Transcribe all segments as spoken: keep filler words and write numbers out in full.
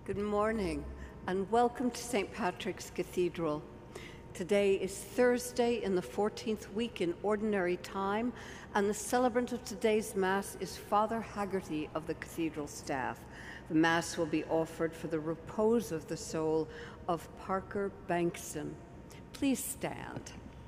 Good morning, and welcome to Saint Patrick's Cathedral. Today is Thursday in the fourteenth week in Ordinary Time, and the celebrant of today's Mass is Father Haggerty of the Cathedral staff. The Mass will be offered for the repose of the soul of Parker Bankson. Please stand.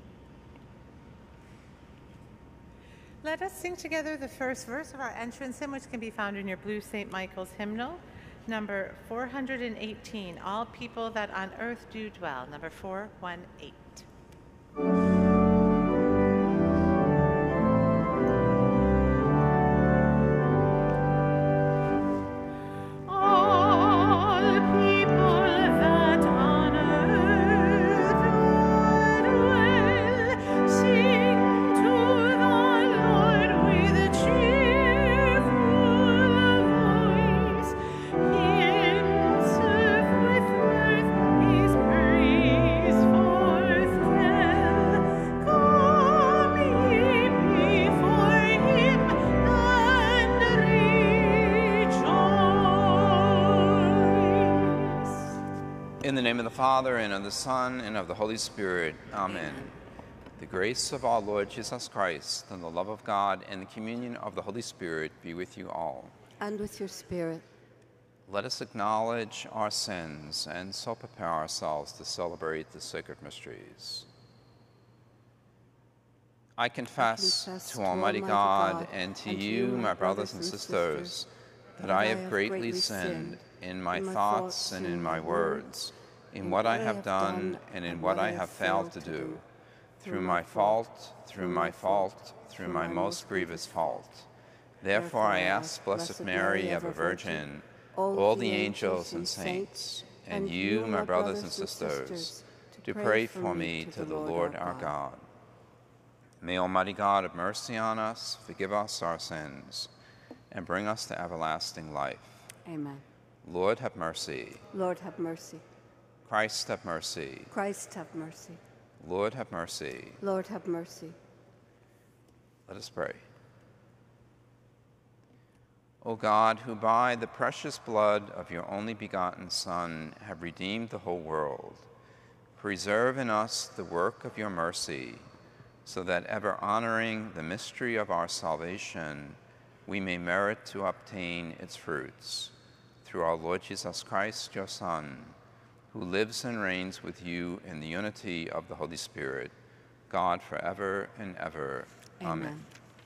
Let us sing together the first verse of our entrance hymn, which can be found in your blue Saint Michael's hymnal, number four hundred eighteen, All People That on Earth Do Dwell, number four one eight. In the name of the Father, and of the Son, and of the Holy Spirit. Amen. Amen. The grace of our Lord Jesus Christ, and the love of God, and the communion of the Holy Spirit be with you all. And with your spirit. Let us acknowledge our sins, and so prepare ourselves to celebrate the sacred mysteries. I confess, I confess to Almighty God, God and to and you, my brothers and sisters, sisters that I have greatly sinned in my thoughts and in my words, in what I have done and in what I have failed to do, through my fault, through my fault, through my most grievous fault. Therefore I ask Blessed Mary, ever Virgin, all the angels and saints, and you, my brothers and sisters, to pray for me to the Lord our God. May Almighty God have mercy on us, forgive us our sins, and bring us to everlasting life. Amen. Lord, have mercy. Lord, have mercy. Christ, have mercy. Christ, have mercy. Lord, have mercy. Lord, have mercy. Let us pray. O God, who by the precious blood of your only begotten Son have redeemed the whole world, preserve in us the work of your mercy, so that ever honoring the mystery of our salvation, we may merit to obtain its fruits. Through our Lord Jesus Christ, your Son, who lives and reigns with you in the unity of the Holy Spirit, God forever and ever. Amen. Amen.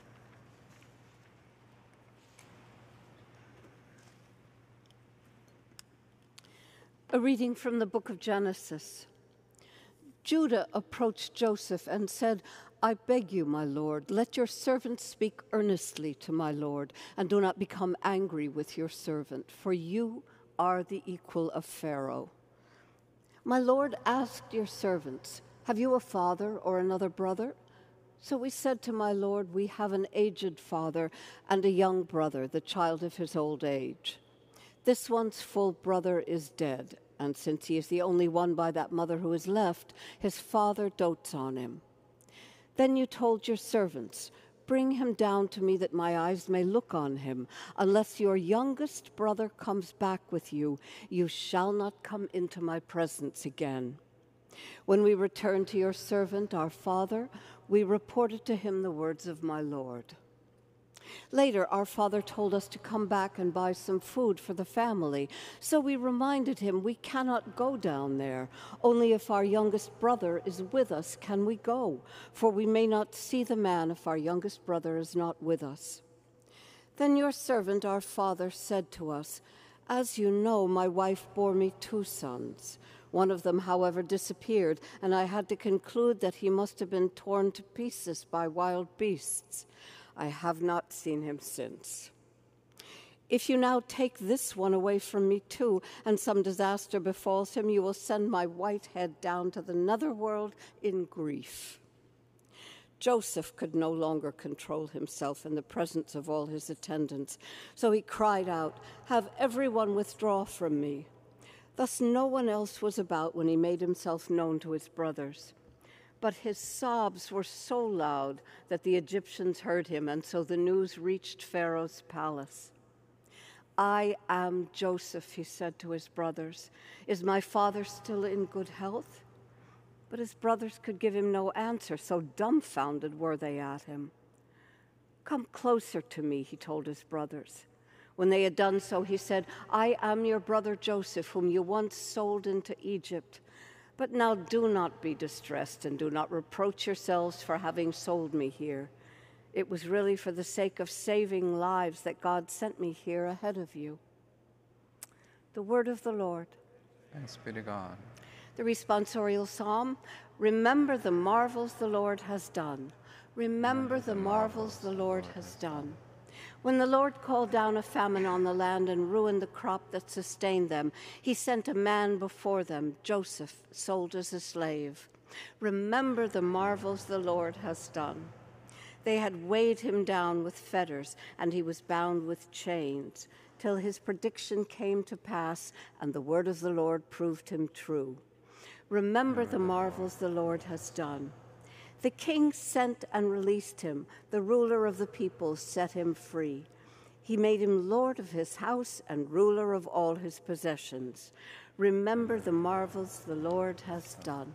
A reading from the book of Genesis. Judah approached Joseph and said, I beg you, my lord, let your servant speak earnestly to my lord, and do not become angry with your servant, for you are the equal of Pharaoh. My lord asked your servants, have you a father or another brother? So we said to my lord, we have an aged father and a young brother, the child of his old age. This one's full brother is dead, and since he is the only one by that mother who is left, his father dotes on him. Then you told your servants, bring him down to me that my eyes may look on him. Unless your youngest brother comes back with you, you shall not come into my presence again. When we returned to your servant, our father, we reported to him the words of my lord. Later, our father told us to come back and buy some food for the family. So we reminded him we cannot go down there. Only if our youngest brother is with us can we go, for we may not see the man if our youngest brother is not with us. Then your servant, our father, said to us, as you know, my wife bore me two sons. One of them, however, disappeared, and I had to conclude that he must have been torn to pieces by wild beasts. I have not seen him since. If you now take this one away from me too, and some disaster befalls him, you will send my white head down to the netherworld in grief. Joseph could no longer control himself in the presence of all his attendants, so he cried out, have everyone withdraw from me. Thus no one else was about when he made himself known to his brothers. But his sobs were so loud that the Egyptians heard him, and so the news reached Pharaoh's palace. I am Joseph, he said to his brothers. Is my father still in good health? But his brothers could give him no answer, so dumbfounded were they at him. Come closer to me, he told his brothers. When they had done so, he said, I am your brother Joseph, whom you once sold into Egypt. But now do not be distressed and do not reproach yourselves for having sold me here. It was really for the sake of saving lives that God sent me here ahead of you. The word of the Lord. Thanks be to God. The responsorial psalm, remember the marvels the Lord has done. Remember the marvels the Lord has done. When the Lord called down a famine on the land and ruined the crop that sustained them, he sent a man before them, Joseph, sold as a slave. Remember the marvels the Lord has done. They had weighed him down with fetters, and he was bound with chains, till his prediction came to pass, and the word of the Lord proved him true. Remember the marvels the Lord has done. The king sent and released him. The ruler of the peoples set him free. He made him lord of his house and ruler of all his possessions. Remember the marvels the Lord has done.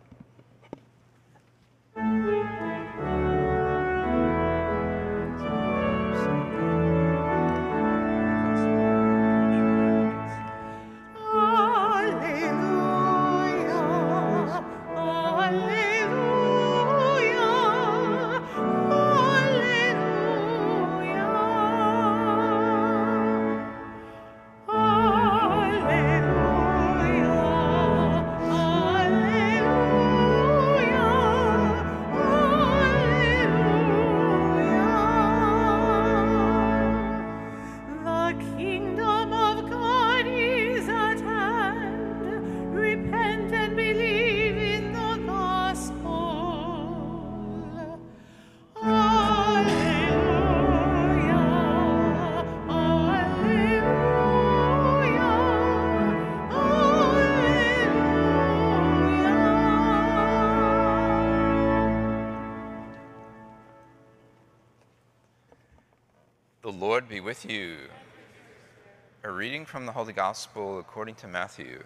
The Lord be with you. A reading from the Holy Gospel according to Matthew.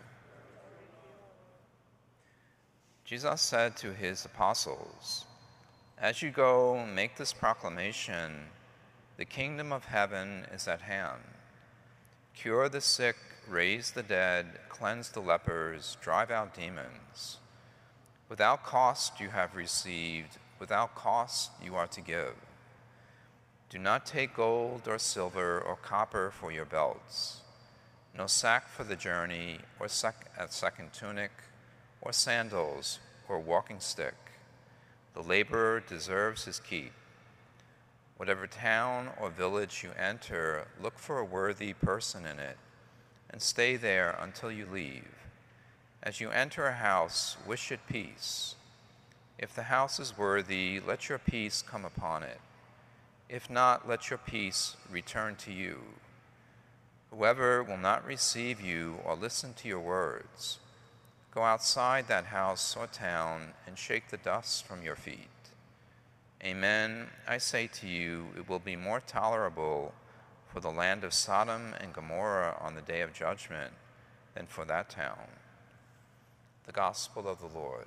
Jesus said to his apostles, "As you go, make this proclamation, the kingdom of heaven is at hand. Cure the sick, raise the dead, cleanse the lepers, drive out demons. Without cost you have received, without cost you are to give. Do not take gold or silver or copper for your belts, no sack for the journey, or sec- a second tunic, or sandals, or walking stick. The laborer deserves his keep. Whatever town or village you enter, look for a worthy person in it, and stay there until you leave. As you enter a house, wish it peace. If the house is worthy, let your peace come upon it. If not, let your peace return to you. Whoever will not receive you or listen to your words, go outside that house or town and shake the dust from your feet. Amen, I say to you, it will be more tolerable for the land of Sodom and Gomorrah on the day of judgment than for that town." The Gospel of the Lord.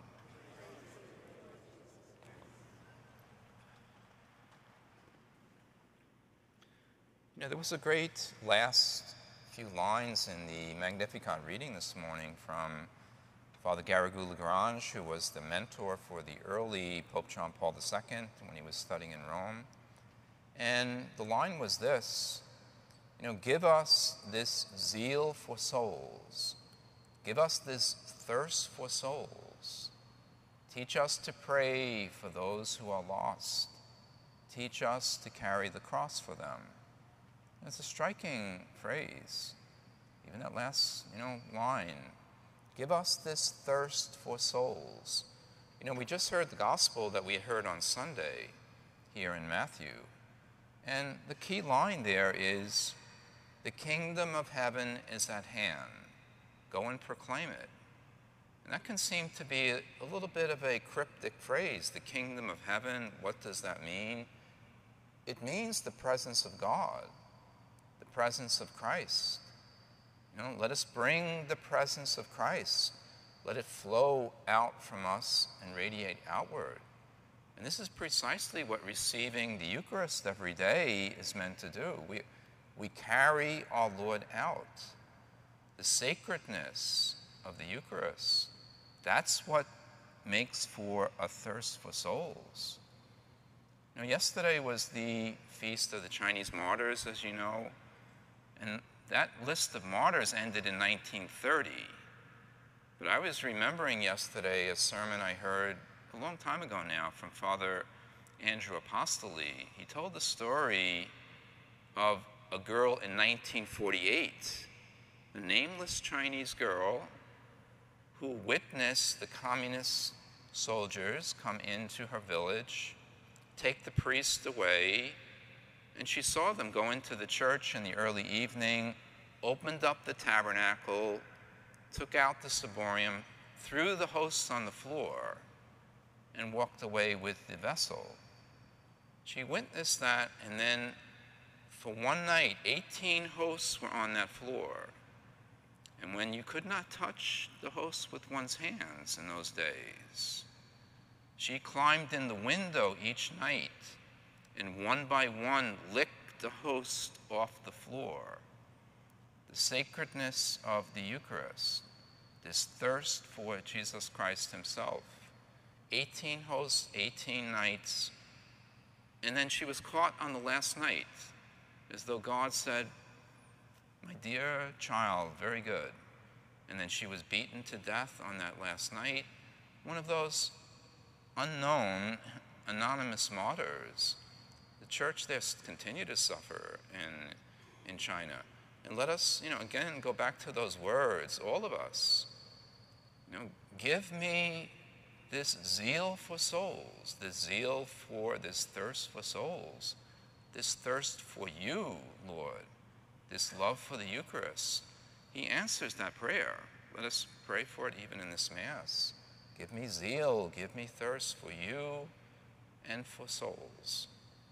You know, there was a great last few lines in the Magnificat reading this morning from Father Garrigou-Lagrange, who was the mentor for the early Pope John Paul the Second when he was studying in Rome. And the line was this, you know, give us this zeal for souls. Give us this thirst for souls. Teach us to pray for those who are lost. Teach us to carry the cross for them. It's a striking phrase, even that last, you know, line. Give us this thirst for souls. You know, we just heard the gospel that we heard on Sunday here in Matthew. And the key line there is, the kingdom of heaven is at hand. Go and proclaim it. And that can seem to be a, a little bit of a cryptic phrase. The kingdom of heaven, what does that mean? It means the presence of God. presence of Christ. You know, let us bring the presence of Christ. Let it flow out from us and radiate outward. And this is precisely what receiving the Eucharist every day is meant to do. We, we carry our Lord out. The sacredness of the Eucharist, that's what makes for a thirst for souls. You know, yesterday was the feast of the Chinese martyrs, as you know, and that list of martyrs ended in nineteen thirty. But I was remembering yesterday a sermon I heard a long time ago now from Father Andrew Apostoli. He told the story of a girl in nineteen forty-eight, a nameless Chinese girl who witnessed the communist soldiers come into her village, take the priest away, and she saw them go into the church in the early evening, opened up the tabernacle, took out the ciborium, threw the hosts on the floor, and walked away with the vessel. She witnessed that, and then for one night, eighteen hosts were on that floor. And when you could not touch the hosts with one's hands in those days, she climbed in the window each night and one by one licked the host off the floor. The sacredness of the Eucharist, this thirst for Jesus Christ himself. eighteen hosts, eighteen nights, and then she was caught on the last night, as though God said, "My dear child, very good." And then she was beaten to death on that last night. One of those unknown, anonymous martyrs. The church there continued to suffer in, in China. And let us, you know, again, go back to those words, all of us. You know, give me this zeal for souls, this zeal for, this thirst for souls, this thirst for you, Lord, this love for the Eucharist. He answers that prayer. Let us pray for it even in this Mass. Give me zeal, give me thirst for you and for souls.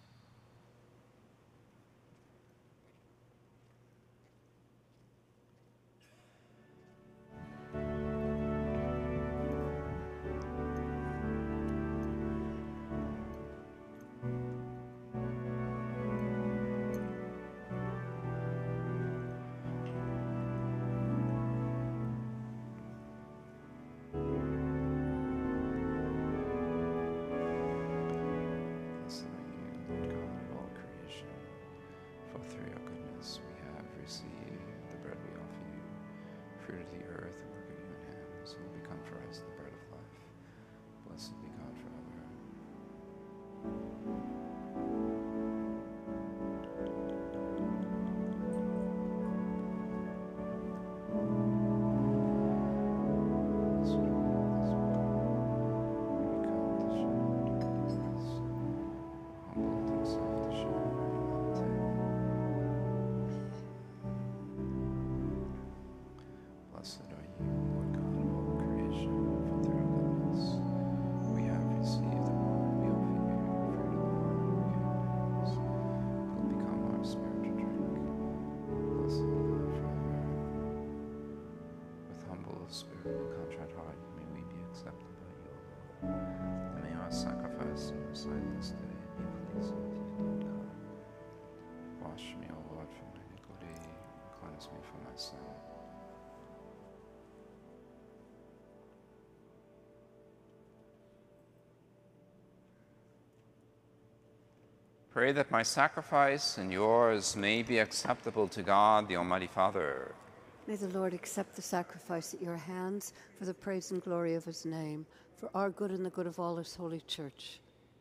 Pray that my sacrifice and yours may be acceptable to God, the Almighty Father. May the Lord accept the sacrifice at your hands for the praise and glory of his name, for our good and the good of all his holy church.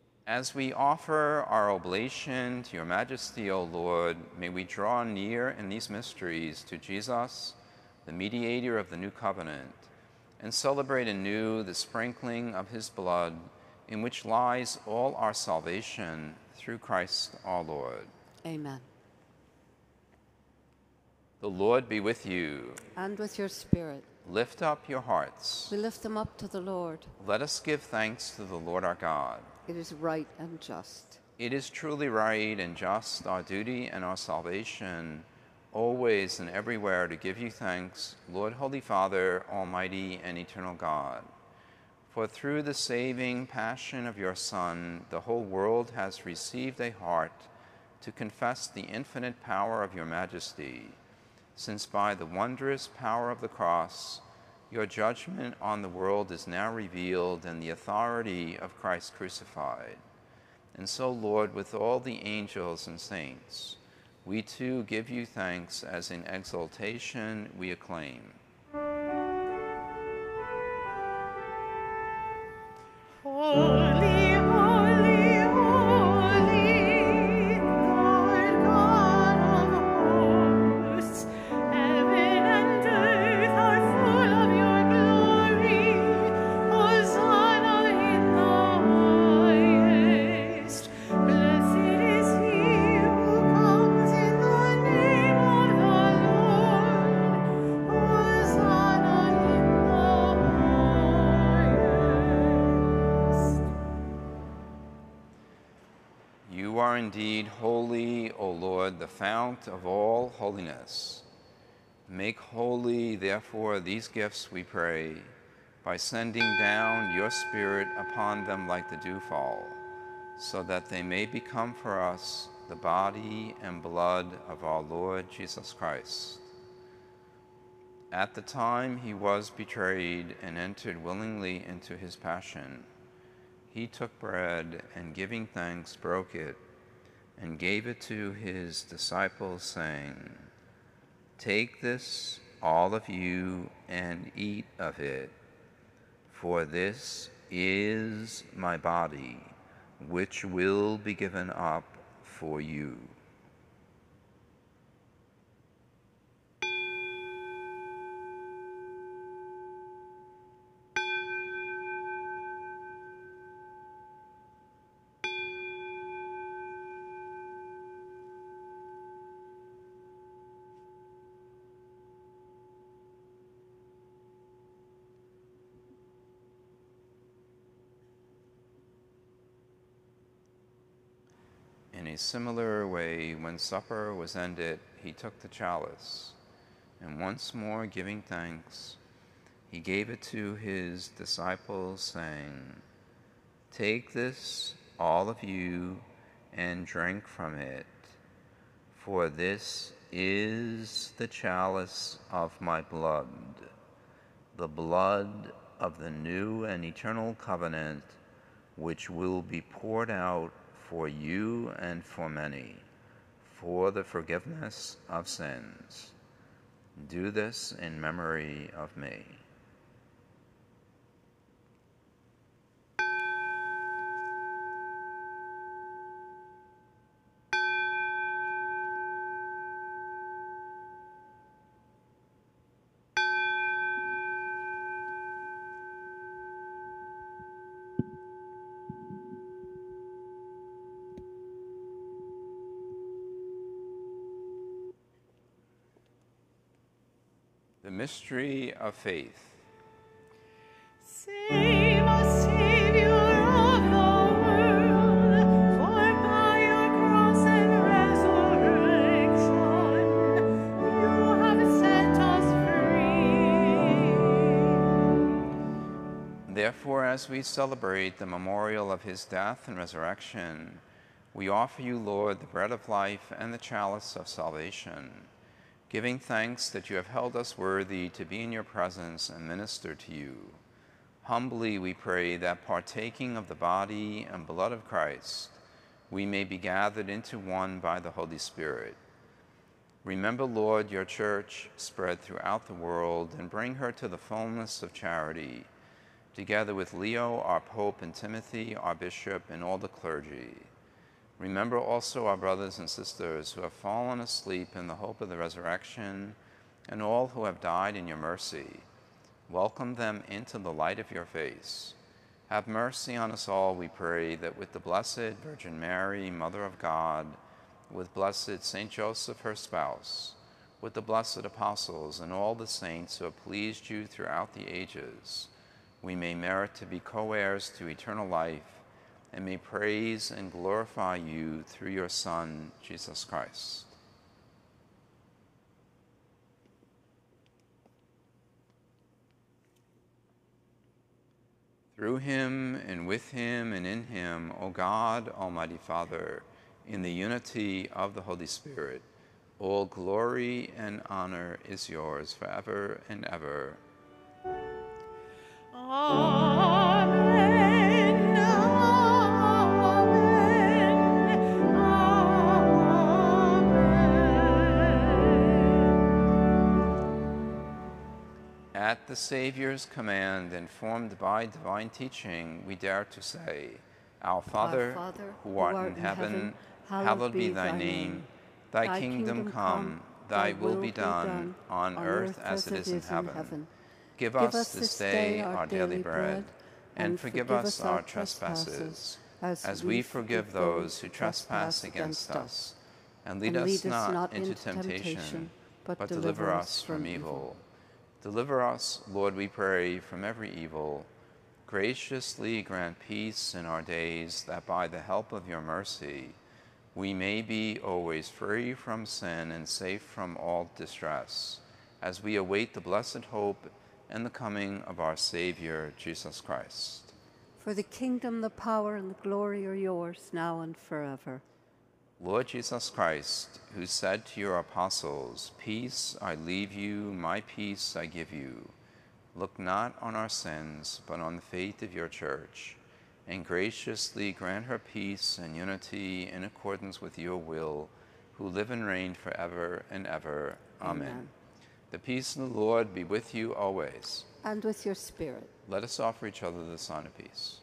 As we offer our oblation to your majesty, O Lord, may we draw near in these mysteries to Jesus, the mediator of the new covenant, and celebrate anew the sprinkling of his blood, in which lies all our salvation, through Christ our Lord. Amen. The Lord be with you. And with your spirit. Lift up your hearts. We lift them up to the Lord. Let us give thanks to the Lord our God. It is right and just. It is truly right and just, our duty and our salvation, always and everywhere to give you thanks, Lord, Holy Father, Almighty and eternal God. For through the saving passion of your Son, the whole world has received a heart to confess the infinite power of your majesty, since by the wondrous power of the cross, your judgment on the world is now revealed in the authority of Christ crucified. And so, Lord, with all the angels and saints, we too give you thanks as in exaltation we acclaim. Holy, holy, holy, Lord God of hosts, heaven and earth are full of your glory. Hosanna in the highest. Blessed is he who comes in the name of the Lord. Hosanna in the highest. You are indeed holy, O Lord, the fount of all holiness. Make holy, therefore, these gifts, we pray, by sending down your Spirit upon them like the dewfall, so that they may become for us the body and blood of our Lord Jesus Christ. At the time he was betrayed and entered willingly into his passion, he took bread and, giving thanks, broke it and gave it to his disciples, saying, "Take this, all of you, and eat of it, for this is my body, which will be given up for you." In a similar way, when supper was ended, he took the chalice, and once more giving thanks, he gave it to his disciples, saying, "Take this, all of you, and drink from it, for this is the chalice of my blood, the blood of the new and eternal covenant, which will be poured out for you and for many, for the forgiveness of sins. Do this in memory of me." The mystery of faith. Save us, Savior of the world, for by your cross and resurrection, you have set us free. Therefore, as we celebrate the memorial of his death and resurrection, we offer you, Lord, the bread of life and the chalice of salvation, giving thanks that you have held us worthy to be in your presence and minister to you. Humbly we pray that, partaking of the body and blood of Christ, we may be gathered into one by the Holy Spirit. Remember, Lord, your church spread throughout the world, and bring her to the fullness of charity, together with Leo, our Pope, and Timothy, our Bishop, and all the clergy. Remember also our brothers and sisters who have fallen asleep in the hope of the resurrection, and all who have died in your mercy. Welcome them into the light of your face. Have mercy on us all, we pray, that with the Blessed Virgin Mary, Mother of God, with blessed Saint Joseph, her spouse, with the blessed apostles and all the saints who have pleased you throughout the ages, we may merit to be co-heirs to eternal life, and may praise and glorify you through your Son, Jesus Christ. Through him, and with him, and in him, O God, Almighty Father, in the unity of the Holy Spirit, all glory and honor is yours forever and ever. Amen. Amen. Amen. At the Savior's command, informed by divine teaching, we dare to say, Our Father, Our Father who art in heaven, hallowed be thy name. Thy, thy kingdom, kingdom come, thy will be done, done on earth as it is in heaven. heaven. Give, Give us this day our daily bread, and forgive us our trespasses, as we forgive those who trespass against us. And lead us not into temptation, but deliver us from evil. Deliver us, Lord, we pray, from every evil. Graciously grant peace in our days, that by the help of your mercy, we may be always free from sin and safe from all distress, as we await the blessed hope and the coming of our Savior, Jesus Christ. For the kingdom, the power, and the glory are yours, now and forever. Lord Jesus Christ, who said to your apostles, Peace I leave you, my peace I give you, look not on our sins, but on the faith of your church, and graciously grant her peace and unity in accordance with your will, who live and reign forever and ever. Amen. Amen. The peace of the Lord be with you always. And with your spirit. Let us offer each other the sign of peace.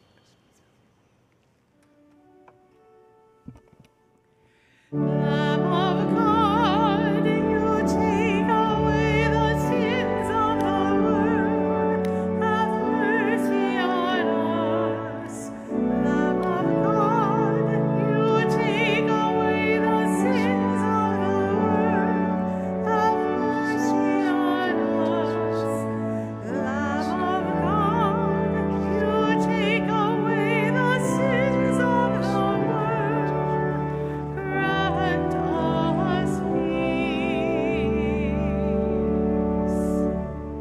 Lamb of God, you take away the sins of the world. Have mercy on us. Lamb of God, you take away the sins of the world. Have mercy on us. Lamb of God, you take away the sins of the world. Grant us peace.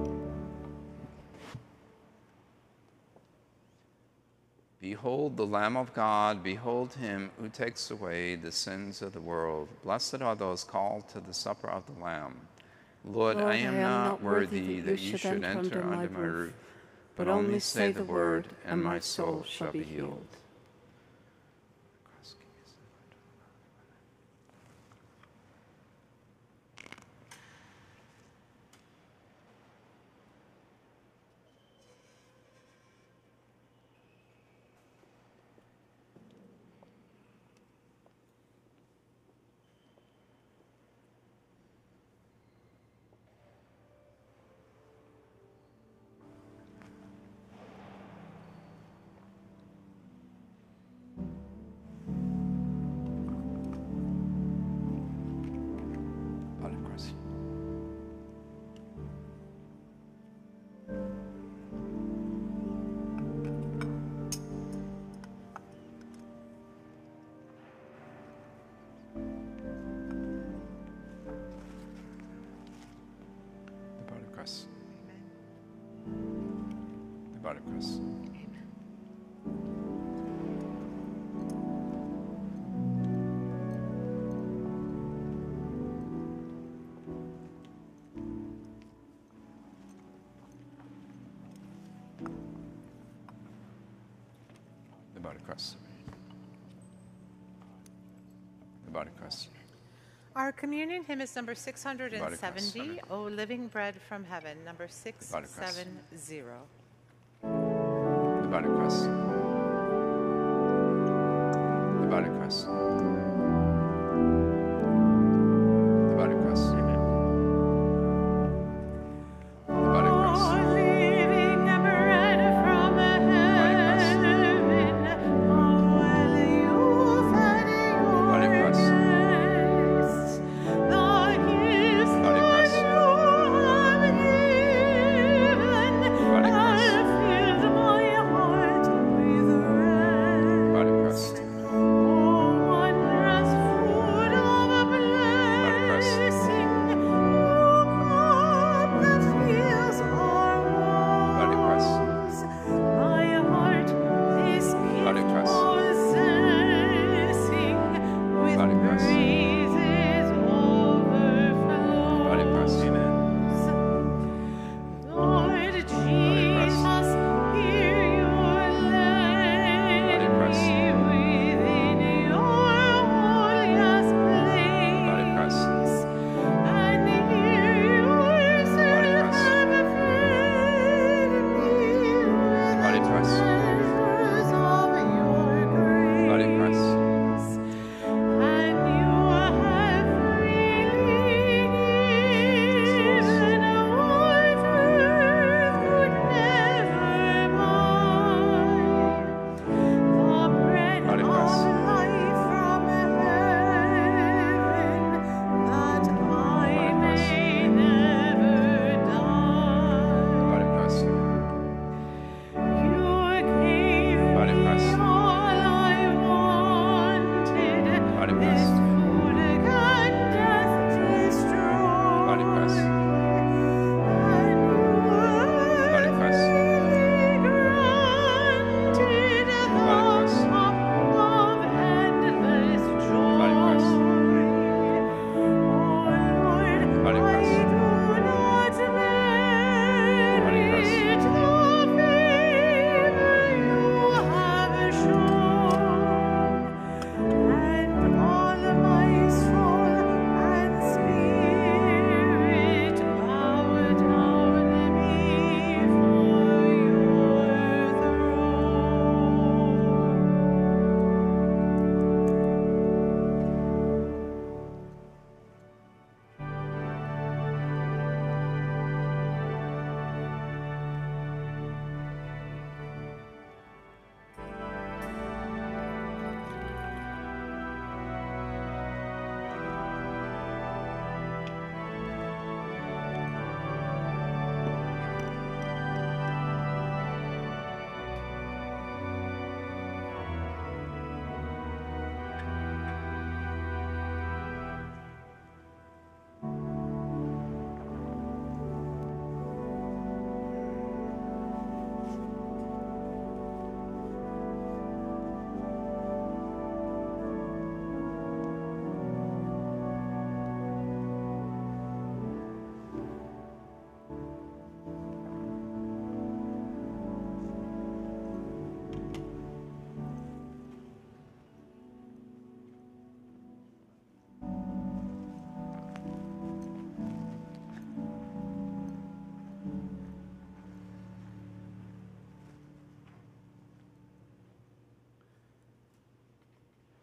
Behold the Lamb of God, behold him who takes away the sins of the world. Blessed are those called to the supper of the Lamb. Lord, Lord, I am not worthy that you should enter under my roof, but only say the word, and my soul shall be healed. The body of Christ. The body of Christ. The body of Christ. Our communion hymn is number six hundred seventy, O Living Bread from Heaven, number six seventy. The body of Christ. The body of Christ. The body of Christ. Amen. The body of Christ. O living bread from heaven, how well you fed your guests. The gifts that you have given have filled my heart with rest. Oh, one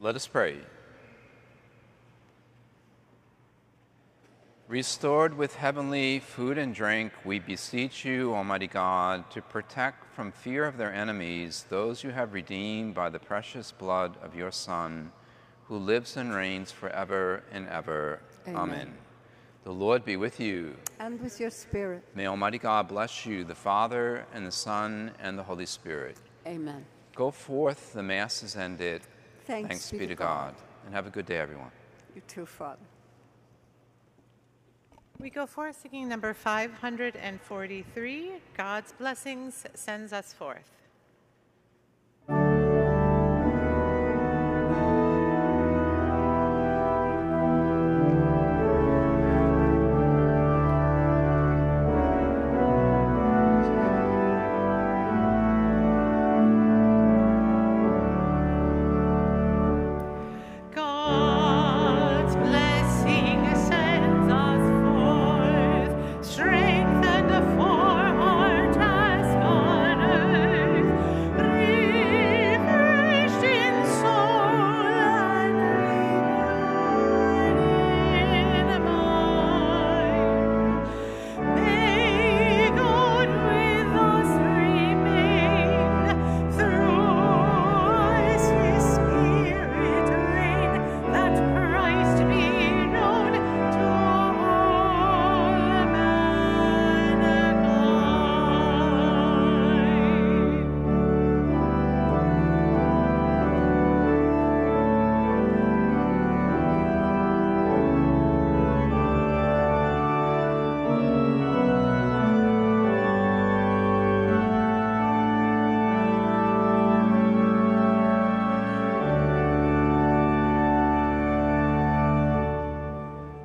Let us pray. Restored with heavenly food and drink, we beseech you, Almighty God, to protect from fear of their enemies those you have redeemed by the precious blood of your Son, who lives and reigns forever and ever. Amen. Amen. The Lord be with you. And with your spirit. May Almighty God bless you, the Father, and the Son, and the Holy Spirit. Amen. Go forth, the Mass is ended. Thanks, Thanks be, be to to God. God. And have a good day, everyone. You too, Father. We go forth singing number five hundred forty-three, God's Blessings Sends Us Forth.